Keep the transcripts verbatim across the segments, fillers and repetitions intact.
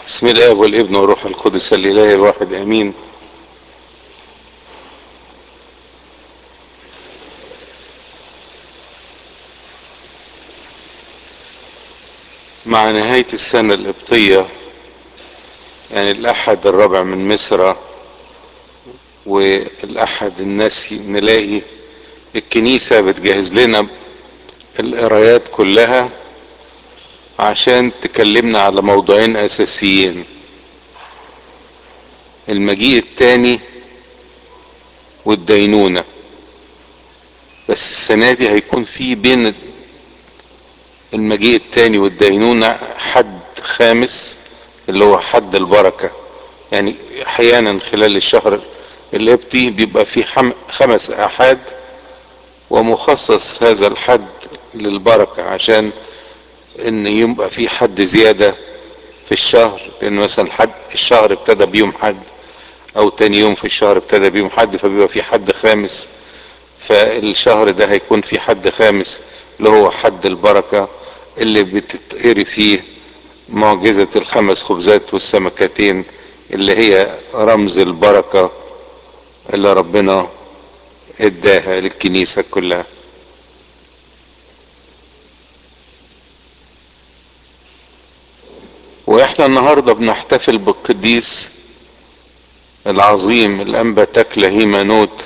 بسم الله والابن والروح القدس الاله الواحد امين. مع نهاية السنة القبطية، يعني الاحد الرابع من مصر والاحد الناسي، نلاقي الكنيسة بتجهز لنا القرايات كلها عشان تكلمنا على موضوعين اساسيين: المجيء التاني والدينونة. بس السنة دي هيكون في بين المجيء التاني والدينونة حد خامس اللي هو حد البركة. يعني احيانا خلال الشهر القبطي بيبقى في خمس احاد، ومخصص هذا الحد للبركة عشان ان يبقى في حد زيادة في الشهر، لان مثلا حد الشهر ابتدى بيوم حد او تاني يوم في الشهر ابتدى بيوم حد، فبيبقى في حد خامس. فالشهر ده هيكون في حد خامس اللي هو حد البركة، اللي بتتقري فيه معجزة الخمس خبزات والسمكتين، اللي هي رمز البركة اللي ربنا اداها للكنيسة كلها. واحنا النهاردة بنحتفل بالقديس العظيم الانبا تكله هيمانوت،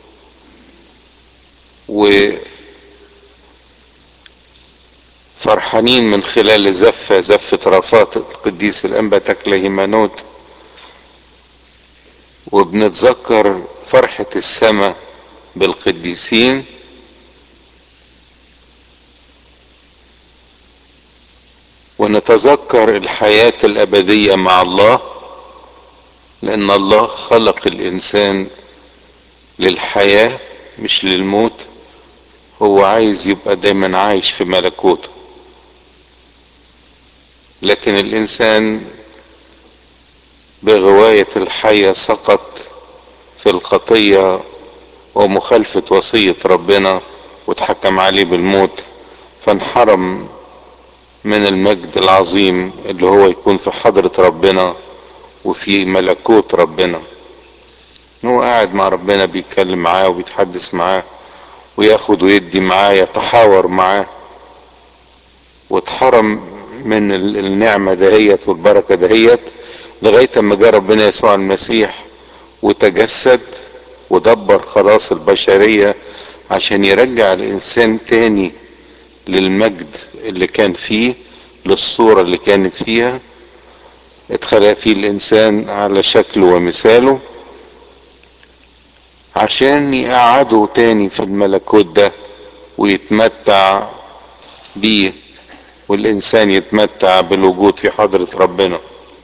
وفرحانين من خلال زفة زفة رفات القديس الانبا تكله هيمانوت، وبنتذكر فرحة السماء بالقديسين، ونتذكر الحياة الابدية مع الله، لان الله خلق الانسان للحياة مش للموت. هو عايز يبقى دايما عايش في ملكوته، لكن الانسان بغواية الحياة سقط في الخطية ومخالفة وصية ربنا، واتحكم عليه بالموت، فانحرم من المجد العظيم اللي هو يكون في حضرة ربنا وفي ملكوت ربنا. هو قاعد مع ربنا بيتكلم معاه وبيتحدث معاه وياخد ويدي معاه، يتحاور معاه، واتحرم من النعمة دهيت والبركة دهيت لغاية اما جاء ربنا يسوع المسيح وتجسد ودبر خلاص البشرية عشان يرجع الانسان تاني للمجد اللي كان فيه، للصورة اللي كانت فيها. اتخلق فيه الانسان على شكله ومثاله عشان يقعده تاني في الملكوت ده ويتمتع بيه، والانسان يتمتع بالوجود في حضرة ربنا.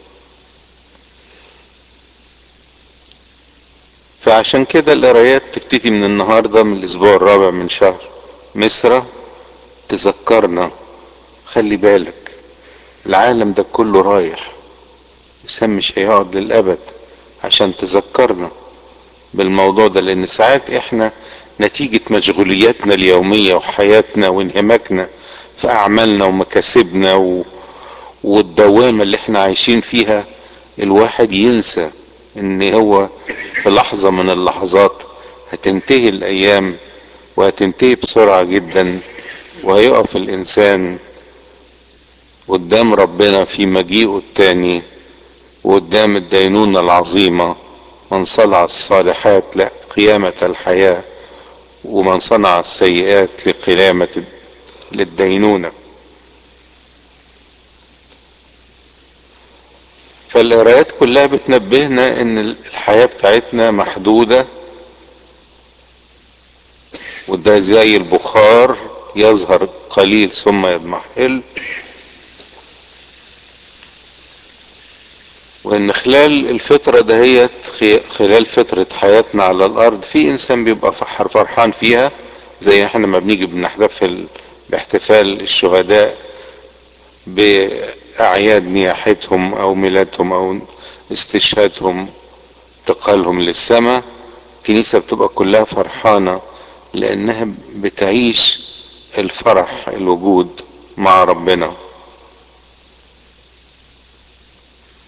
فعشان كده القرايات تبتدي من النهاردة، من الاسبوع الرابع من شهر مصر، تذكرنا خلي بالك العالم ده كله رايح، الانسان مش هيقعد للابد، عشان تذكرنا بالموضوع ده. لان ساعات احنا نتيجة مشغولياتنا اليومية وحياتنا وانهماكنا في اعمالنا ومكاسبنا و... والدوامة اللي احنا عايشين فيها، الواحد ينسى ان هو في لحظة من اللحظات هتنتهي الايام، وهتنتهي بسرعة جدا، وهيقف الانسان قدام ربنا في مجيئه التاني وقدام الدينونة العظيمة: من صنع الصالحات لقيامة الحياة، ومن صنع السيئات لقيامة للدينونة. فالقرايات كلها بتنبهنا ان الحياة بتاعتنا محدودة، وده زي البخار يظهر قليل ثم يضمحل، وان خلال الفترة دهيت، خلال فترة حياتنا على الارض، في انسان بيبقى فرحان فيها، زي احنا ما بنيجي بنحتفل باحتفال الشهداء باعياد نياحتهم او ميلادهم او استشهادهم، انتقالهم للسماء. الكنيسة بتبقى كلها فرحانة لانها بتعيش الفرح الوجود مع ربنا.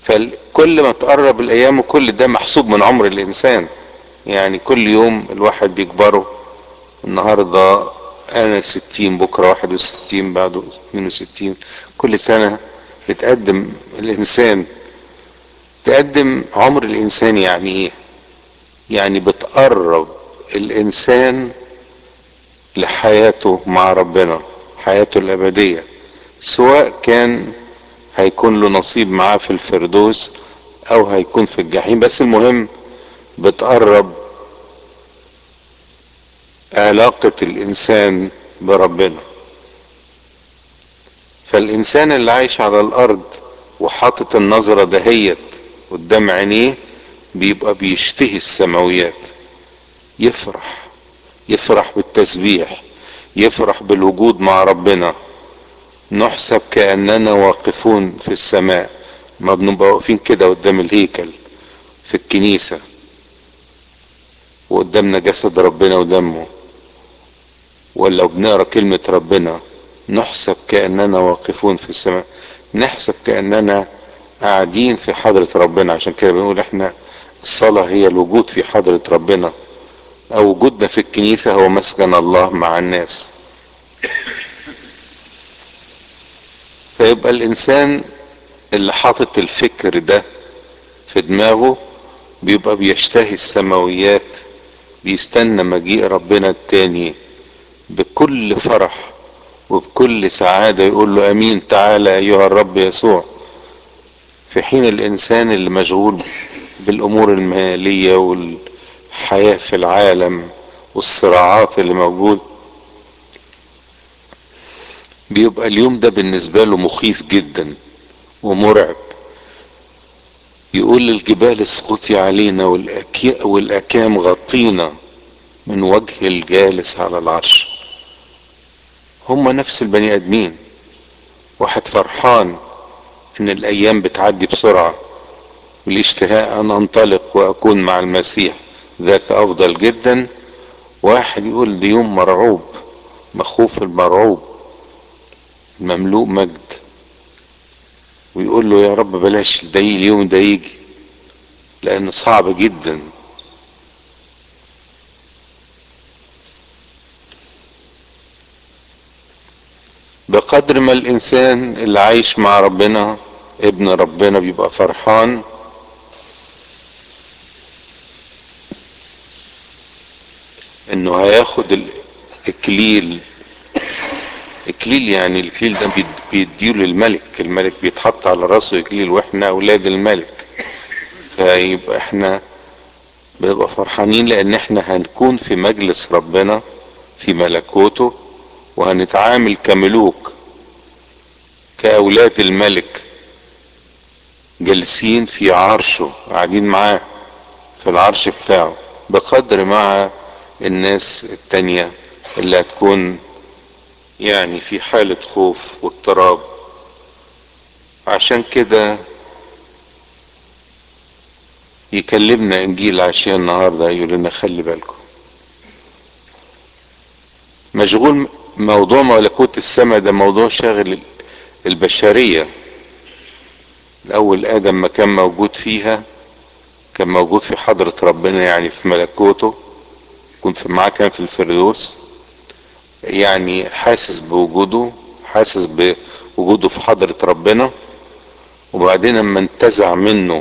فكل ما تقرب الايام وكل ده محسوب من عمر الانسان. يعني كل يوم الواحد بيكبره. النهاردة انا ستين، بكرة واحد وستين، بعده اتنين وستين. كل سنة بتقدم الانسان، تقدم عمر الانسان. يعني ايه؟ يعني بتقرب الانسان لحياته مع ربنا، حياته الابدية، سواء كان هيكون له نصيب معاه في الفردوس او هيكون في الجحيم. بس المهم بتقرب علاقة الانسان بربنا. فالانسان اللي عايش على الارض وحاطط النظرة دهيت قدام عينيه بيبقى بيشتهي السماويات، يفرح، يفرح بالتسبيح، يفرح بالوجود مع ربنا. نحسب كأننا واقفون في السماء. ما بنبقى واقفين كده قدام الهيكل في الكنيسة وقدامنا جسد ربنا ودمه، ولا بنقرا كلمة ربنا، نحسب كأننا واقفون في السماء، نحسب كأننا قاعدين في حضرة ربنا. عشان كده بنقول احنا الصلاة هي الوجود في حضرة ربنا، او وجودنا في الكنيسة هو مسكن الله مع الناس. فيبقى الانسان اللي حاطط الفكر ده في دماغه بيبقى بيشتهي السماويات، بيستنى مجيء ربنا التاني بكل فرح وبكل سعادة، يقول له امين تعالى ايها الرب يسوع. في حين الانسان اللي مشغول بالامور المالية والحياة في العالم والصراعات اللي موجود، بيبقى اليوم ده بالنسبة له مخيف جدا ومرعب. يقول للجبال اسقطي علينا والاكام غطينا من وجه الجالس على العرش. هم نفس البني ادمين. واحد فرحان ان الايام بتعدي بسرعة والاشتهاء ان انطلق واكون مع المسيح ذاك افضل جدا. واحد يقول دي يوم مرعوب، مخوف المرعوب مملوء مجد، ويقول له يا رب بلاش ده اليوم ده يجي لان صعب جدا. بقدر ما الانسان اللي عايش مع ربنا ابن ربنا بيبقى فرحان انه هياخد الاكليل. اكليل يعني الاكليل ده بيديله الملك، الملك بيتحط على راسه اكليل واحنا اولاد الملك. فيبقى احنا بنبقى فرحانين لان احنا هنكون في مجلس ربنا في ملكوته، وهنتعامل كملوك كاولاد الملك، جالسين في عرشه، قاعدين معاه في العرش بتاعه، بقدر مع الناس التانية اللي هتكون يعني في حالة خوف واضطراب. عشان كده يكلمنا انجيل عشان النهاردة يقول لنا خلي بالكم، مشغول موضوع ملكوت السماء ده موضوع شاغل البشرية. الاول ادم ما كان موجود فيها كان موجود في حضرة ربنا، يعني في ملكوته، كنت معاه كان في الفردوس، يعني حاسس بوجوده، حاسس بوجوده في حضرة ربنا. وبعدين لما انتزع منه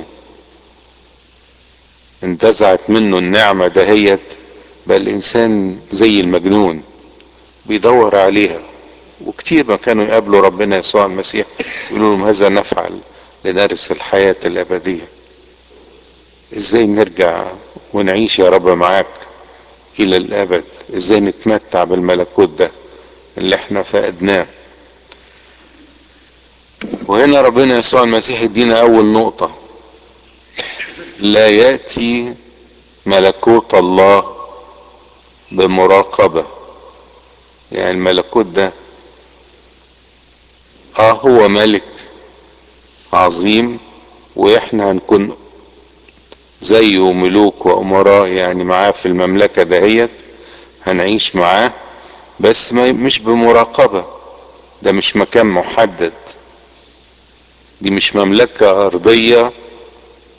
انتزعت منه النعمة دهيت، بقى الانسان زي المجنون بيدور عليها. وكتير ما كانوا يقابلوا ربنا يسوع المسيح يقولوا لهم هذا نفعل لنرث الحياة الابدية. ازاي نرجع ونعيش يا رب معاك الى الابد؟ ازاي نتمتع بالملكوت ده اللي احنا فقدناه؟ وهنا ربنا يسوع المسيح يدينا اول نقطة: لا يأتي ملكوت الله بمراقبة. يعني الملكوت ده اه هو ملك عظيم، واحنا هنكون زيه ملوك وامراء يعني معاه في المملكة دهيت، هنعيش معاه، بس ما مش بمراقبة. ده مش مكان محدد، دي مش مملكة ارضية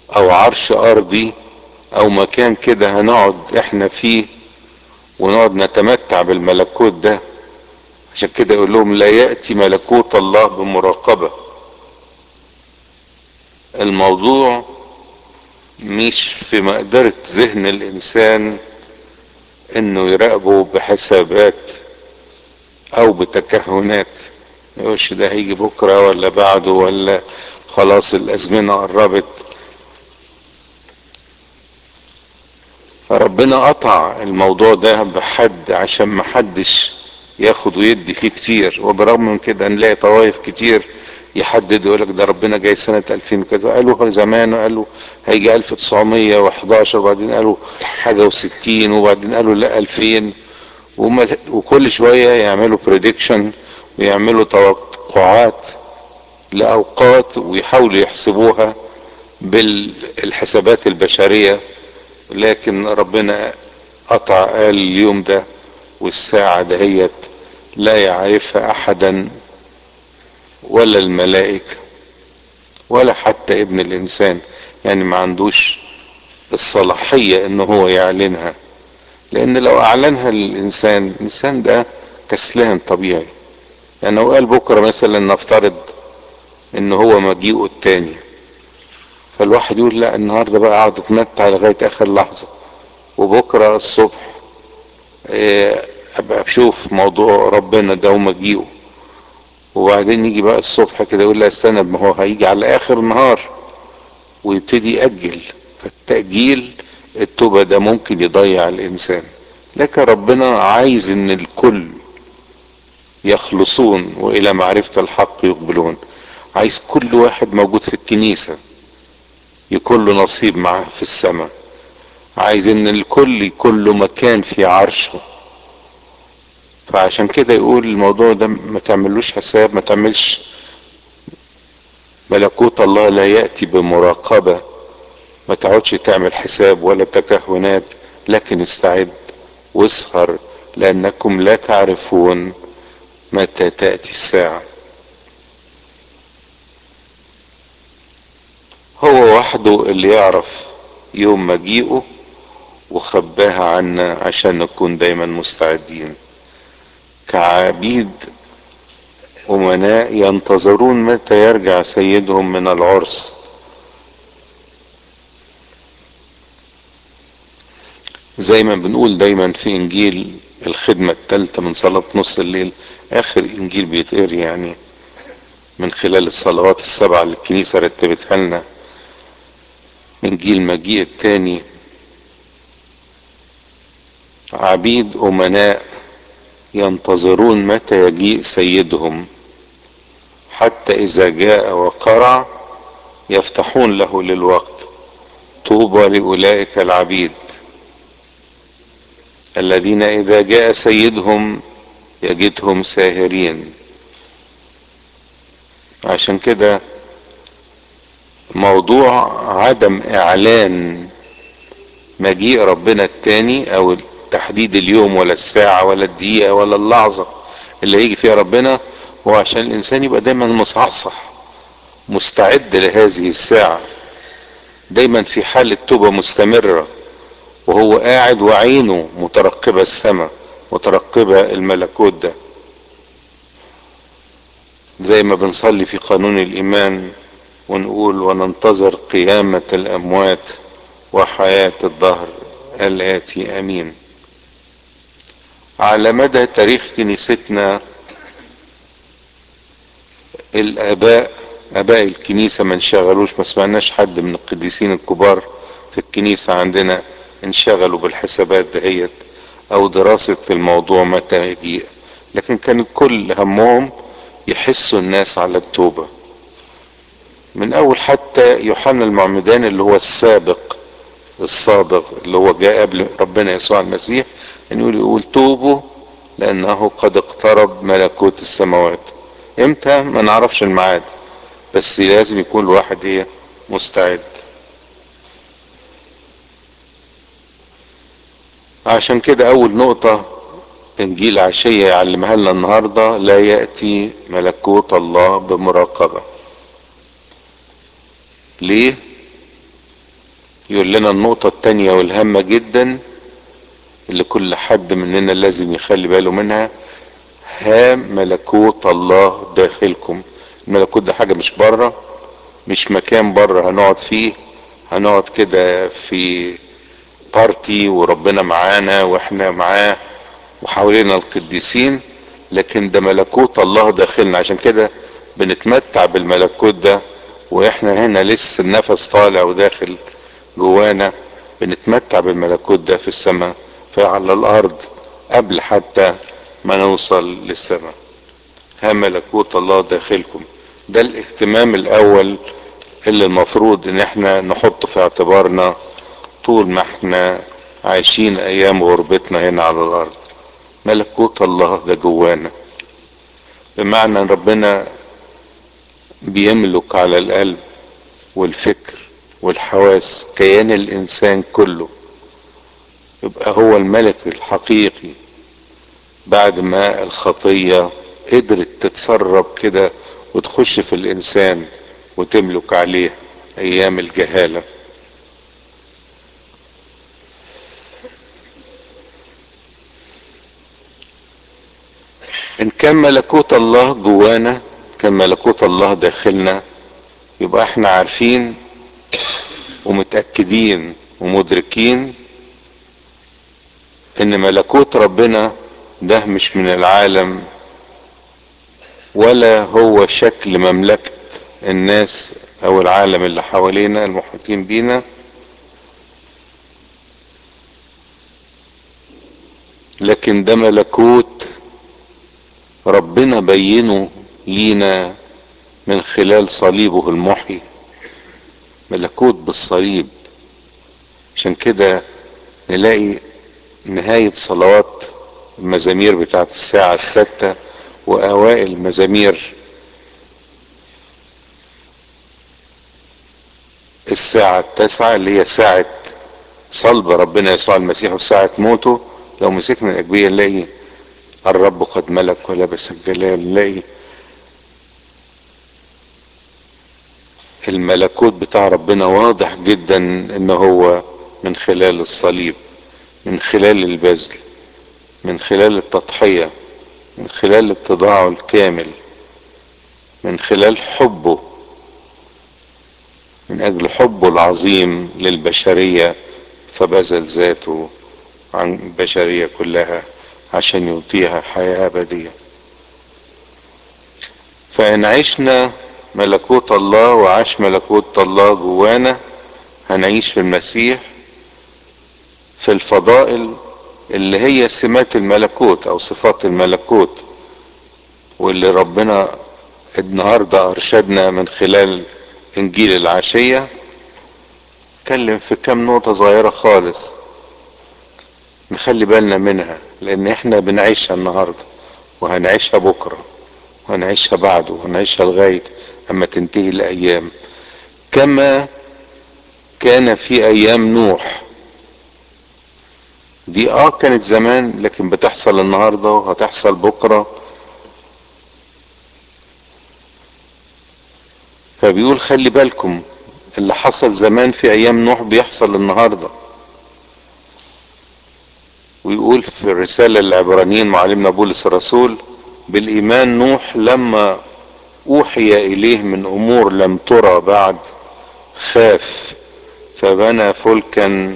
او عرش ارضي او مكان كده هنقعد احنا فيه ونقعد نتمتع بالملكوت ده. عشان كده يقول لهم لا يأتي ملكوت الله بمراقبة. الموضوع مش في مقدرة ذهن الانسان انه يراقبه بحسابات او بتكهنات، يقولش ده هيجي بكرة ولا بعده ولا خلاص الازمنة قربت. فربنا قطع الموضوع ده بحد عشان محدش ياخد ويدي فيه كتير. وبرغم من كده نلاقي طوائف كتير يحددوا يقولك ده ربنا جاي سنة الفين وكذا، قالوا زمان قالوا هيجي الف وتسعمية وحداشر وبعدين قالوا حاجة وستين وبعدين قالوا لا الفين. وكل شوية يعملوا بريدكشن ويعملوا توقعات لأوقات ويحاولوا يحسبوها بالحسابات البشرية. لكن ربنا قطع قال اليوم ده والساعة دهيت لا يعرفها احدا ولا الملائكة ولا حتى ابن الانسان، يعني ما عندوش الصلاحية ان هو يعلنها. لان لو اعلنها للانسان، الانسان ده كسلان طبيعي. يعني لو قال بكرة مثلا نفترض ان هو مجيئه التاني، فالواحد يقول لا النهاردة بقى اقعد اتمتع لغاية اخر لحظة، وبكرة الصبح إيه ابقى بشوف موضوع ربنا ده ومجيئه. وبعدين يجي بقى الصبح كده يقول لا استنى، ما هو هيجي على اخر النهار، ويبتدي يأجل. فالتأجيل التوبة ده ممكن يضيع الانسان. لكن ربنا عايز ان الكل يخلصون والى معرفة الحق يقبلون. عايز كل واحد موجود في الكنيسة يكون له نصيب معاه في السماء. عايز ان الكل يكون له مكان في عرشه. فعشان كده يقول الموضوع ده ما تعملوش حساب، ما تعملش. ملكوت الله لا يأتي بمراقبة، ما تقعدش تعمل حساب ولا تكهنات، لكن استعد واسهر لأنكم لا تعرفون متى تأتي الساعة. هو وحده اللي يعرف يوم مجيئه وخباها عنا عشان نكون دايما مستعدين كعبيد أمناء ينتظرون متى يرجع سيدهم من العرس. زي ما بنقول دايما في انجيل الخدمة الثالثة من صلاة نص الليل، اخر انجيل بيتقري يعني من خلال الصلوات السبعة اللي الكنيسة رتبتها لنا، انجيل مجيء التاني. عبيد امناء ينتظرون متى يجيء سيدهم، حتى اذا جاء وقرع يفتحون له للوقت. طوبى لاولئك العبيد الذين اذا جاء سيدهم يجدهم ساهرين. عشان كده موضوع عدم اعلان مجيء ربنا التاني او تحديد اليوم ولا الساعة ولا الدقيقة ولا اللحظة اللي هيجي فيها ربنا، هو عشان الانسان يبقى دايما مصحصح مستعد لهذه الساعة، دايما في حالة توبة مستمرة، وهو قاعد وعينه مترقبة السماء مترقبة الملكوت ده. زي ما بنصلي في قانون الايمان ونقول وننتظر قيامة الاموات وحياة الدهر الآتي امين. على مدى تاريخ كنيستنا الاباء اباء الكنيسة ما انشغلوش، ما سمعناش حد من القديسين الكبار في الكنيسة عندنا انشغلوا بالحسابات دهيت او دراسة الموضوع متى يجيء. لكن كان كل همهم يحسوا الناس على التوبة. من اول حتى يوحنا المعمدان اللي هو السابق الصادق اللي هو جاء قبل ربنا يسوع المسيح، ان يقول يقول توبوا لانه قد اقترب ملكوت السماوات. امتى ما نعرفش الميعاد، بس لازم يكون الواحد ايه مستعد. عشان كده اول نقطة انجيل عشية يعلمها لنا النهاردة، لا يأتي ملكوت الله بمراقبة. ليه؟ يقول لنا النقطة التانية والهامة جدا اللي كل حد مننا لازم يخلي باله منها: ها ملكوت الله داخلكم. الملكوت ده حاجة مش بره، مش مكان بره هنقعد فيه، هنقعد كده في بارتي وربنا معانا واحنا معاه وحوالينا القديسين، لكن ده ملكوت الله داخلنا. عشان كده بنتمتع بالملكوت ده واحنا هنا لسه النفس طالع وداخل جوانا، بنتمتع بالملكوت ده في السماء فعلى الارض قبل حتى ما نوصل للسماء. ها ملكوت الله داخلكم. ده الاهتمام الاول اللي المفروض ان احنا نحطه في اعتبارنا طول ما احنا عايشين ايام غربتنا هنا على الارض. ملكوت الله ده جوانا، بمعنى ان ربنا بيملك على القلب والفكر والحواس كيان الانسان كله. يبقى هو الملك الحقيقي بعد ما الخطية قدرت تتسرب كده وتخش في الانسان وتملك عليه ايام الجهالة. ان كان ملكوت الله جوانا، كان ملكوت الله داخلنا، يبقى احنا عارفين ومتأكدين ومدركين ان ملكوت ربنا ده مش من العالم، ولا هو شكل مملكة الناس او العالم اللي حوالينا المحيطين بينا، لكن ده ملكوت ربنا بينه لينا من خلال صليبه المحيي، ملكوت بالصليب. عشان كده نلاقي نهاية صلوات المزامير بتاعت الساعة الستة واوائل مزامير الساعة التاسعة اللي هي ساعة صلب ربنا يسوع المسيح وساعة موته، لو مسكنا الأجبية نلاقي الرب قد ملك ولبس الجلال. نلاقي الملكوت بتاع ربنا واضح جدا ان هو من خلال الصليب، من خلال البذل، من خلال التضحية، من خلال اتضاعه الكامل، من خلال حبه، من اجل حبه العظيم للبشرية فبذل ذاته عن البشرية كلها عشان يعطيها حياة أبدية. فإن عشنا ملكوت الله وعاش ملكوت الله جوانا، هنعيش في المسيح في الفضائل اللي هي سمات الملكوت أو صفات الملكوت، واللي ربنا النهاردة أرشدنا من خلال إنجيل العشية. اتكلم في كام نقطة صغيرة خالص نخلي بالنا منها، لأن احنا بنعيشها النهاردة وهنعيشها بكرة وهنعيشها بعده وهنعيشها لغاية اما تنتهي الايام. كما كان في ايام نوح، دي اه كانت زمان لكن بتحصل النهاردة وهتحصل بكرة. فبيقول خلي بالكم اللي حصل زمان في ايام نوح بيحصل النهاردة. ويقول في الرسالة للعبرانيين معلمنا بولس الرسول: بالايمان نوح لما اوحي اليه من امور لم ترى بعد خاف فبنى فلكا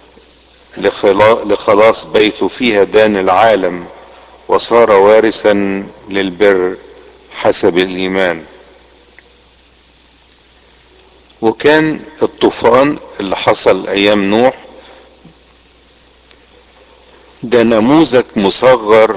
لخلاص بيته فيها دان العالم وصار وارثا للبر حسب الايمان. وكان الطوفان اللي حصل ايام نوح ده نموذج مصغر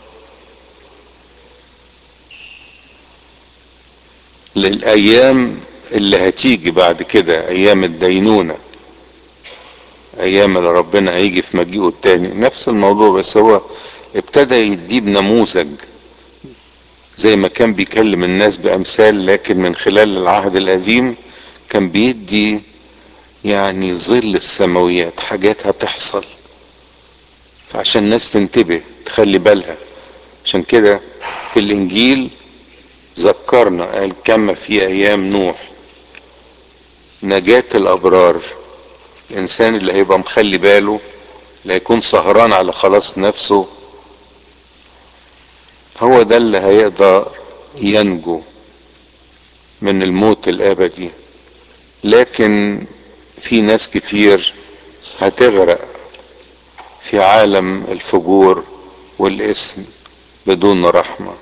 للايام اللي هتيجي بعد كده، ايام الدينونة، ايام اللي ربنا هيجي في مجيئه التاني. نفس الموضوع بس هو ابتدى يديه بنموذج، زي ما كان بيكلم الناس بامثال لكن من خلال العهد القديم كان بيدي يعني ظل السماويات، حاجات هتحصل فعشان الناس تنتبه تخلي بالها. عشان كده في الانجيل ذكرنا قال كما في ايام نوح نجاة الابرار، الانسان اللي هيبقى مخلي باله، اللي هيكون سهران على خلاص نفسه، هو ده اللي هيقدر ينجو من الموت الابدي. لكن في ناس كتير هتغرق في عالم الفجور والاسم بدون رحمة.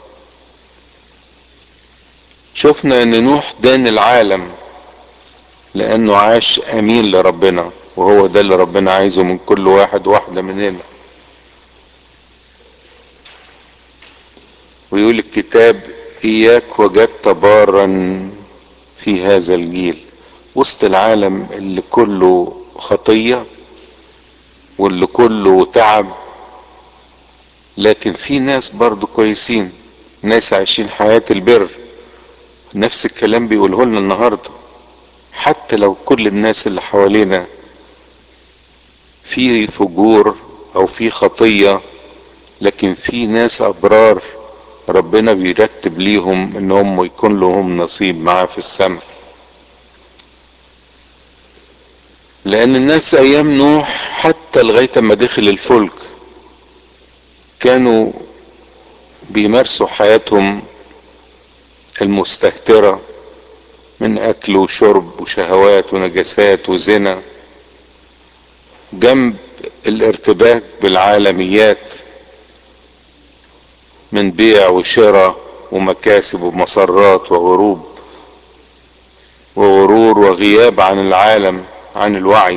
شفنا ان نوح دان العالم لانه عاش امين لربنا، وهو ده اللي ربنا عايزه من كل واحد واحدة مننا. ويقول الكتاب اياك وجدت بارا في هذا الجيل، وسط العالم اللي كله خطية واللي كله تعب، لكن في ناس برضو كويسين، ناس عايشين حياة البر. نفس الكلام بيقوله لنا النهاردة، حتى لو كل الناس اللي حوالينا في فجور او في خطية، لكن في ناس ابرار ربنا بيرتب ليهم ان هم يكون لهم نصيب معاه في السماء. لان الناس ايام نوح حتى لغاية ما دخل الفلك كانوا بيمارسوا حياتهم المستهترة من اكل وشرب وشهوات ونجاسات وزنا، جنب الارتباك بالعالميات من بيع وشراء ومكاسب ومسرات وغروب وغرور وغياب عن العالم، عن الوعي.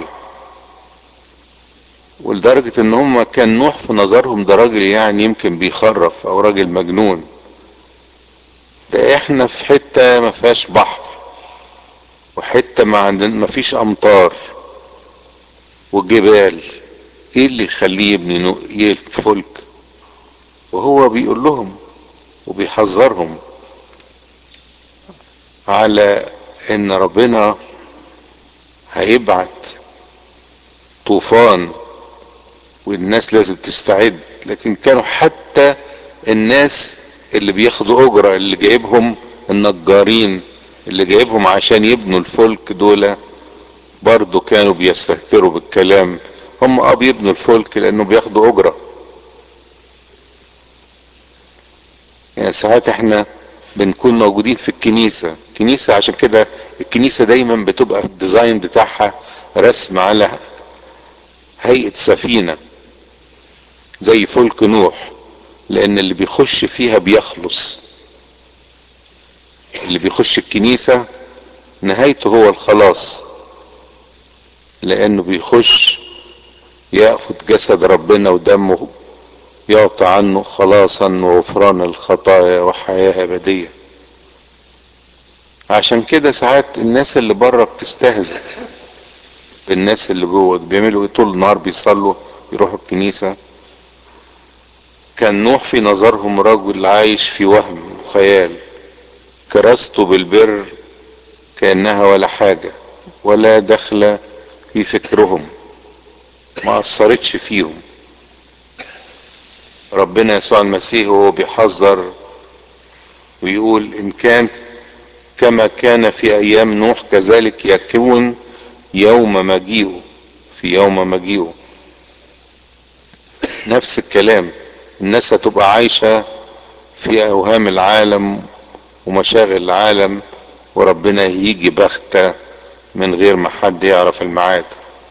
ولدرجة ان هم كان نوح في نظرهم ده راجل يعني يمكن بيخرف او راجل مجنون، ده احنا في حتة ما فيهاش بحر، وحتة ما عندنا ما فيش امطار وجبال، ايه اللي يخليه يبني نو- فلك؟ وهو بيقول لهم وبيحذرهم على ان ربنا هيبعت طوفان والناس لازم تستعد. لكن كانوا حتى الناس اللي بياخدوا اجرة، اللي جايبهم النجارين اللي جايبهم عشان يبنوا الفلك دول، برضو كانوا بيستهتروا بالكلام. هم اه بيبنوا الفلك لانه بياخدوا اجرة. يعني ساعات احنا بنكون موجودين في الكنيسة كنيسة عشان كده الكنيسة دايما بتبقى الديزاين بتاعها رسم على هيئة سفينة زي فلك نوح، لان اللي بيخش فيها بيخلص. اللي بيخش الكنيسة نهايته هو الخلاص، لانه بيخش ياخد جسد ربنا ودمه يعطى عنه خلاصا وغفران الخطايا وحياة ابدية. عشان كده ساعات الناس اللي بره بتستهزئ بالناس اللي جوه، بيعملوا ايه؟ طول النهار بيصلوا يروحوا الكنيسة. كان نوح في نظرهم رجل عايش في وهم وخيال، كراسته بالبر كأنها ولا حاجة، ولا دخل في فكرهم، ما أثرتش فيهم. ربنا يسوع المسيح هو بيحذر ويقول إن كان كما كان في أيام نوح كذلك يكون يوم مجيئه، في يوم مجيئه. نفس الكلام، الناس هتبقى عايشة في أوهام العالم ومشاغل العالم، وربنا يجي بغتة من غير ما حد يعرف الميعاد.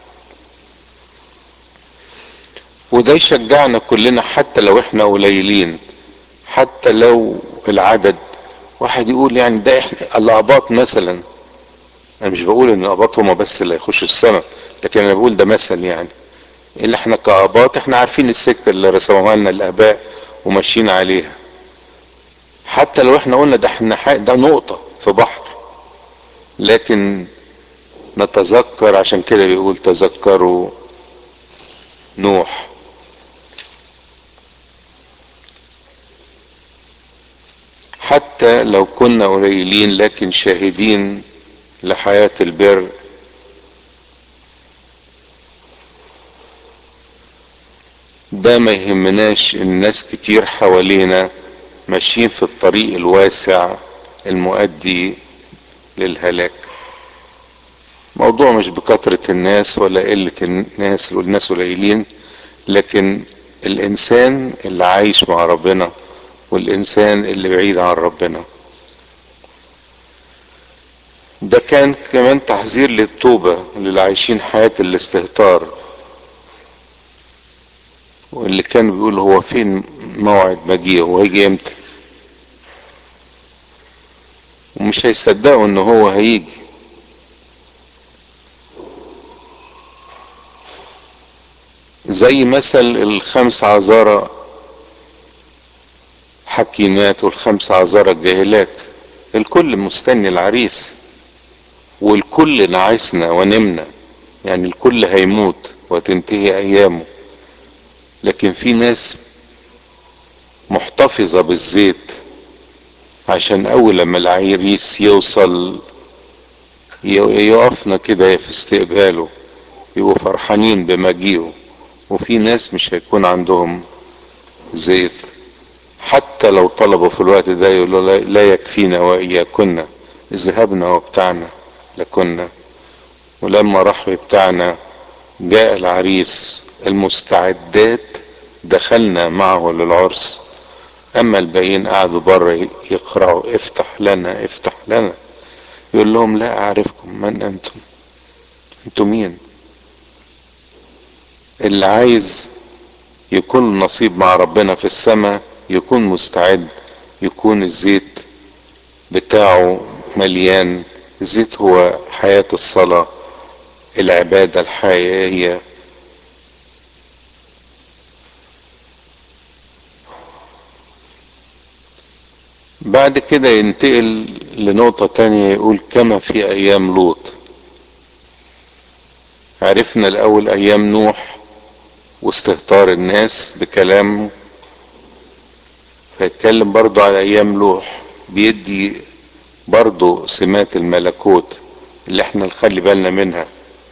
وده يشجعنا كلنا حتى لو احنا قليلين، حتى لو العدد واحد يقول يعني ده احنا الاباط مثلا. انا مش بقول ان الاباط هما بس اللي هيخشوا السماء، لكن انا بقول ده مثل يعني، اللي احنا كاباط احنا عارفين السكه اللي رسموها لنا الاباء وماشيين عليها. حتى لو احنا قلنا ده احنا ده نقطه في بحر، لكن نتذكر، عشان كده بيقول تذكروا نوح. حتى لو كنا قليلين لكن شاهدين لحياة البر، ده ما يهمناش الناس كتير حوالينا ماشيين في الطريق الواسع المؤدي للهلاك. موضوع مش بكثرة الناس ولا قلة الناس والناس قليلين، لكن الانسان اللي عايش مع ربنا والانسان اللي بعيد عن ربنا. ده كان كمان تحذير للتوبة للي عايشين حياة الاستهتار، واللي كان بيقول هو فين موعد مجيئه وهيجي امتى، ومش هيصدقوا ان هو هيجي. زي مثل الخمس عذارى حكيمات والخمس عذارى الجاهلات، الكل مستني العريس والكل نعسنا ونمنا، يعني الكل هيموت وتنتهي ايامه، لكن في ناس محتفظة بالزيت عشان اول لما العريس يوصل يقفنا كده في استقباله، يبقوا فرحانين بمجيئه. وفي ناس مش هيكون عندهم زيت، حتى لو طلبوا في الوقت ده يقولوا لا يكفينا وإياكنا، ذهبنا وبتاعنا لكنا. ولما راحوا بتاعنا جاء العريس المستعدات دخلنا معه للعرس. اما الباقيين قعدوا بره يقرأوا افتح لنا افتح لنا، يقول لهم لا اعرفكم، من انتم، انتم مين؟ اللي عايز يكون نصيب مع ربنا في السماء يكون مستعد، يكون الزيت بتاعه مليان. الزيت هو حياة الصلاة، العبادة الحقيقية. بعد كده ينتقل لنقطة تانية، يقول كما في ايام لوط. عرفنا الاول ايام نوح واستهتار الناس بكلامه، فيتكلم برضو على ايام لوح، بيدي برضو سمات الملكوت اللي احنا نخلي بالنا منها.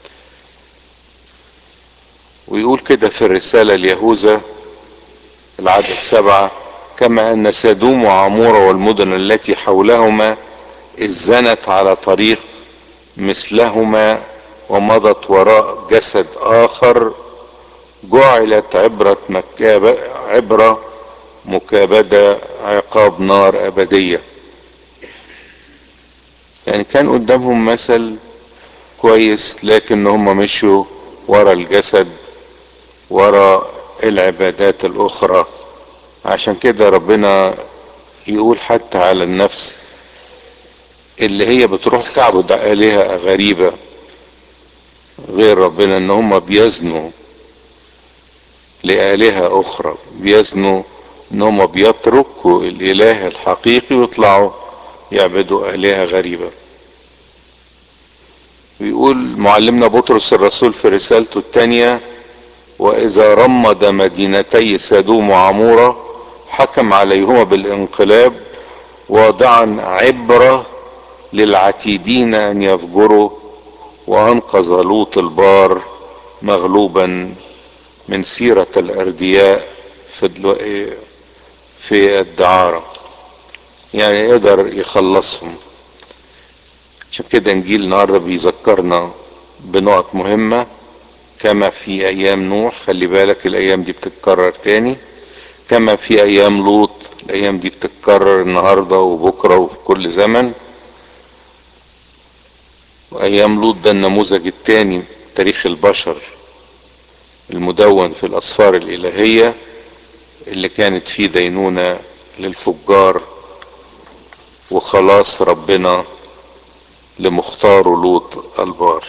ويقول كده في الرسالة اليهوذا العدد سبعة: كما ان سدوم وعمورة والمدن التي حولهما إذ زنت على طريق مثلهما ومضت وراء جسد آخر، جعلت عبرة مكابة عبرة مكابدة عقاب نار أبدية. يعني كان قدامهم مثل كويس، لكن هم مشوا ورا الجسد، ورا العبادات الأخرى. عشان كده ربنا يقول حتى على النفس اللي هي بتروح تعبد آلهة غريبة غير ربنا ان هم بيزنوا لآلهة اخرى، بيزنوا ان هم بيتركوا الاله الحقيقي ويطلعوا يعبدوا آلهة غريبة. ويقول معلمنا بطرس الرسول في رسالته الثانية: واذا رمد مدينتي سدوم وعمورة حكم عليهما بالانقلاب، واضعا عبرة للعتيدين ان يفجروا، وانقذ لوط البار مغلوبا من سيرة الاردياء في في الدعارة، يعني قدر يخلصهم. عشان كده انجيل النهارده بيذكرنا بنقط مهمة. كما في ايام نوح، خلي بالك الايام دي بتتكرر تاني. كما في ايام لوط، الايام دي بتتكرر النهارده وبكره وفي كل زمن. وايام لوط ده النموذج التاني تاريخ البشر المدون في الاسفار الالهية، اللي كانت فيه دينونة للفجار وخلاص ربنا لمختار لوط البار.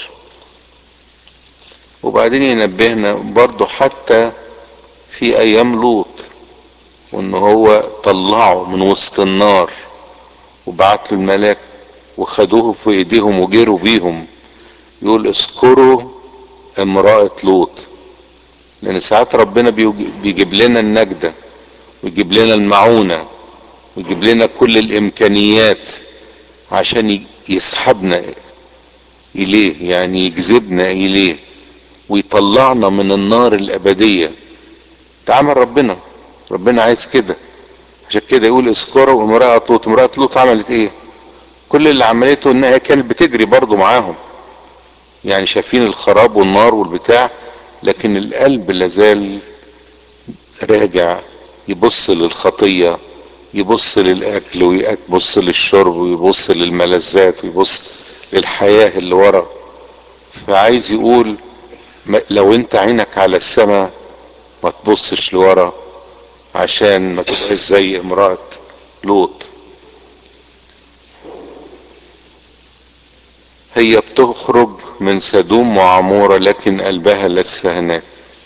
وبعدين ينبهنا برضو حتى في ايام لوط، وان هو طلعه من وسط النار وبعت له الملاك وخدوه في ايديهم وجروا بيهم. يقول اذكروا امرأة لوط، لان ساعات ربنا بيجيب لنا النجدة ويجيب لنا المعونة ويجيب لنا كل الامكانيات عشان يسحبنا اليه، يعني يجذبنا اليه ويطلعنا من النار الابدية. تعامل ربنا، ربنا عايز كده. عشان كده يقول اذكروا امرأة لوط. امرأة لوط عملت ايه؟ كل اللي عملته انها كانت بتجري برضو معاهم، يعني شايفين الخراب والنار والبتاع، لكن القلب لازال راجع، يبص للخطية، يبص للاكل ويبص للشرب ويبص للملذات ويبص للحياة اللي ورا. فعايز يقول لو انت عينك على السماء ما تبصش لورا، عشان ما تبقاش زي امرأة لوط. هي بتخرج من سدوم وعمورة لكن قلبها لسه هناك.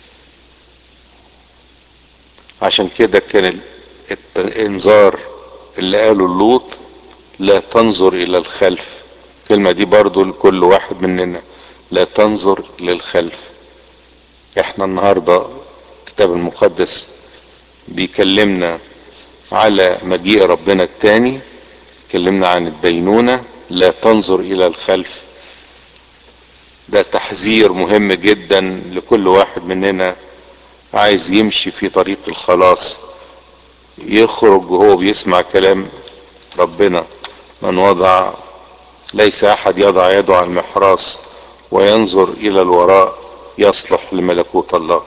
عشان كده كان الانذار اللي قاله اللوط لا تنظر الى الخلف. الكلمة دي برضو لكل واحد مننا، لا تنظر للخلف. احنا النهاردة الكتاب المقدس بيكلمنا على مجيء ربنا التاني، كلمنا عن الدينونة، لا تنظر الى الخلف. ده تحذير مهم جدا لكل واحد مننا عايز يمشي في طريق الخلاص، يخرج وهو بيسمع كلام ربنا. من وضع ليس احد يضع يده على المحراث وينظر الى الوراء يصلح لملكوت الله.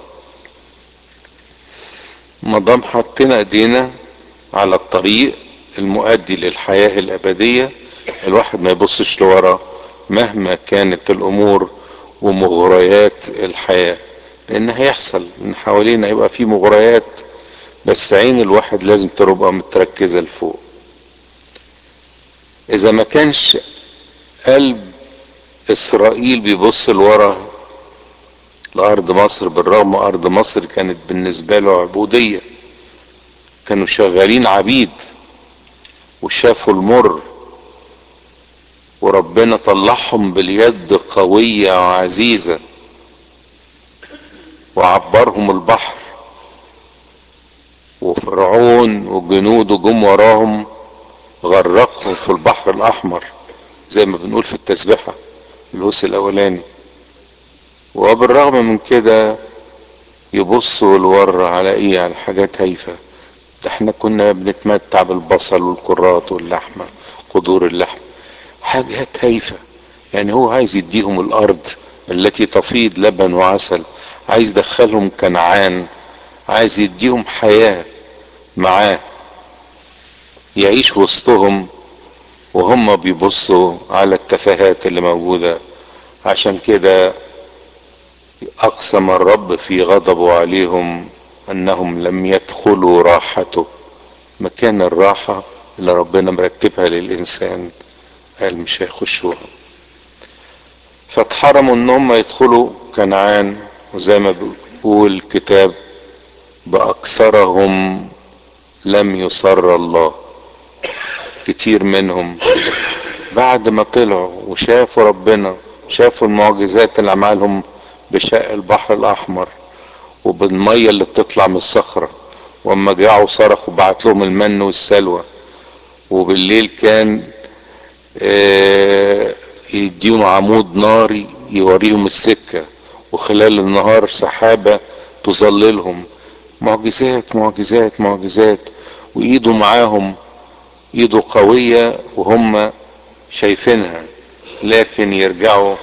ما دام حطينا ايدينا على الطريق المؤدي للحياة الابدية، الواحد ما يبصش لورا مهما كانت الامور ومغريات الحياة، لان هيحصل من حوالينا يبقى في مغريات، بس عين الواحد لازم تبقى متركزة لفوق. اذا ما كانش قلب اسرائيل بيبص لورا لارض مصر، بالرغم ارض مصر كانت بالنسبة له عبودية، كانوا شغالين عبيد وشافوا المر، وربنا طلعهم باليد قوية وعزيزة وعبرهم البحر، وفرعون وجنوده جم وراهم غرقهم في البحر الاحمر زي ما بنقول في التسبيحة الهوس الاولاني. وبالرغم من كده يبصوا لورا على ايه؟ على حاجات هايفة. ده احنا كنا بنتمتع بالبصل والكرات واللحمة، قدور اللحم، حاجات هايفة. يعني هو عايز يديهم الارض التي تفيض لبن وعسل، عايز يدخلهم كنعان، عايز يديهم حياة معاه يعيش وسطهم، وهم بيبصوا على التفاهات اللي موجودة. عشان كده اقسم الرب في غضبه عليهم انهم لم يدخلوا راحته، مكان الراحة اللي ربنا مرتبها للانسان قال مش هيخشوها. فاتحرموا ان هم يدخلوا كنعان، وزي ما بيقول الكتاب باكثرهم لم يسر الله. كتير منهم بعد ما طلعوا وشافوا ربنا، شافوا المعجزات اللي عملهم بشق البحر الاحمر وبالمية اللي بتطلع من الصخرة، واما جاعوا صرخوا بعت لهم المن والسلوى، وبالليل كان آه يديهم عمود ناري يوريهم السكة، وخلال النهار سحابة تظللهم. معجزات معجزات معجزات، وايده معاهم، ايده قوية وهم شايفينها. لكن يرجعوا،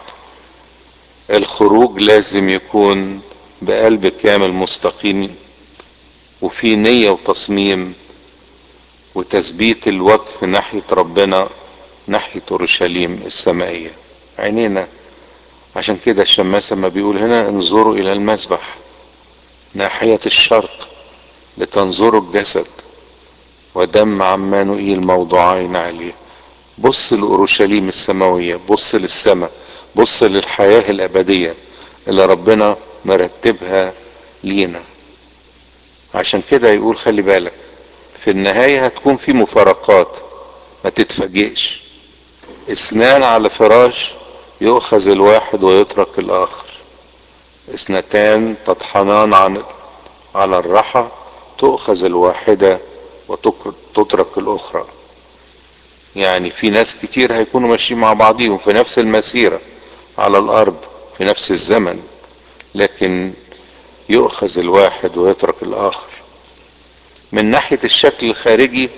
الخروج لازم يكون بقلب كامل مستقيم، وفي نية وتصميم وتثبيت الوجه ناحية ربنا، ناحية اورشليم السمائية. عينينا. عشان كده الشماسة ما بيقول هنا انظروا الى المسبح ناحية الشرق لتنظروا الجسد ودم عمانوئيل موضوعين عليه. بص لأورشليم السماوية، بص للسماء، بص للحياة الأبدية اللي ربنا مرتبها لينا. عشان كده يقول خلي بالك في النهاية هتكون في مفارقات، ما تتفاجئش. اثنان على فراش يؤخذ الواحد ويترك الآخر، اثنتان تطحنان عن على الرحى تؤخذ الواحدة وتترك الأخرى. يعني في ناس كتير هيكونوا ماشيين مع بعضهم في نفس المسيرة على الارض في نفس الزمن، لكن يؤخذ الواحد ويترك الاخر. من ناحية الشكل الخارجي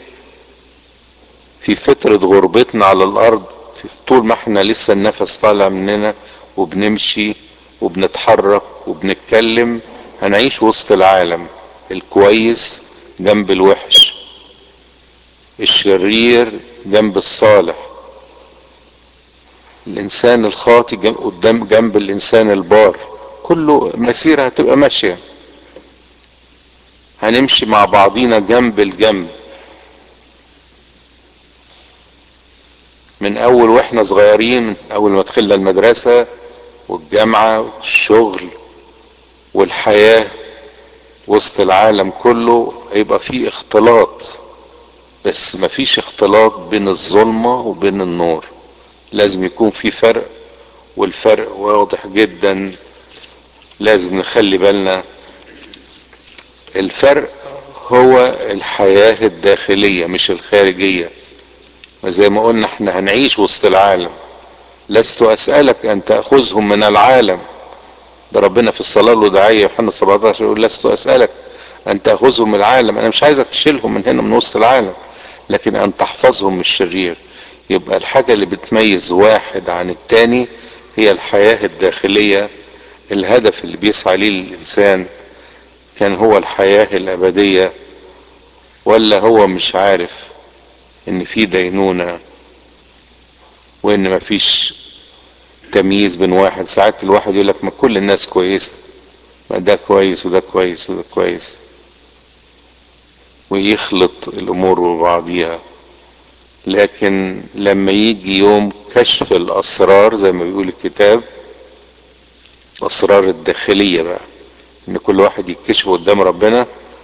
في فترة غربتنا على الارض، طول ما احنا لسه النفس طالع مننا وبنمشي وبنتحرك وبنتكلم، هنعيش وسط العالم الكويس جنب الوحش، الشرير جنب الصالح، الانسان الخاطي جنب قدام جنب الانسان البار. كله مسيرة هتبقى ماشية، هنمشي مع بعضينا جنب الجنب، من اول واحنا صغيرين، من اول ما دخلنا المدرسة والجامعة والشغل والحياة وسط العالم كله، هيبقى فيه اختلاط، بس مفيش اختلاط بين الظلمة وبين النور، لازم يكون في فرق، والفرق واضح جدا، لازم نخلي بالنا. الفرق هو الحياة الداخلية مش الخارجية، وزي ما قلنا احنا هنعيش وسط العالم. لست اسألك ان تأخذهم من العالم، ده ربنا في الصلاة الوداعية يوحنا سبعتاشر يقول لست اسألك ان تأخذهم من العالم، انا مش عايزك تشيلهم من هنا من وسط العالم، لكن ان تحفظهم من الشرير. يبقى الحاجة اللي بتميز واحد عن التاني هي الحياة الداخلية، الهدف اللي بيسعى ليه الانسان، كان هو الحياة الابدية، ولا هو مش عارف ان في دينونة وان مفيش تمييز بين واحد. ساعات الواحد يقول لك ما كل الناس كويسة، ما ده كويس وده كويس وده كويس، ويخلط الامور ببعضيها. لكن لما يجي يوم كشف الاسرار زي ما بيقول الكتاب، الاسرار الداخلية بقى، ان كل واحد يكشف قدام ربنا،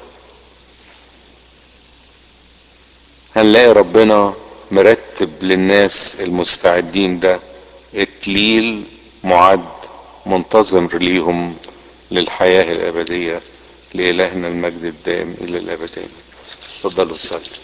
هنلاقي ربنا مرتب للناس المستعدين ده اكليل معد منتظم ليهم للحياة الابدية. لإلهنا المجد الدائم الى الابد. اتفضلوا صلوا.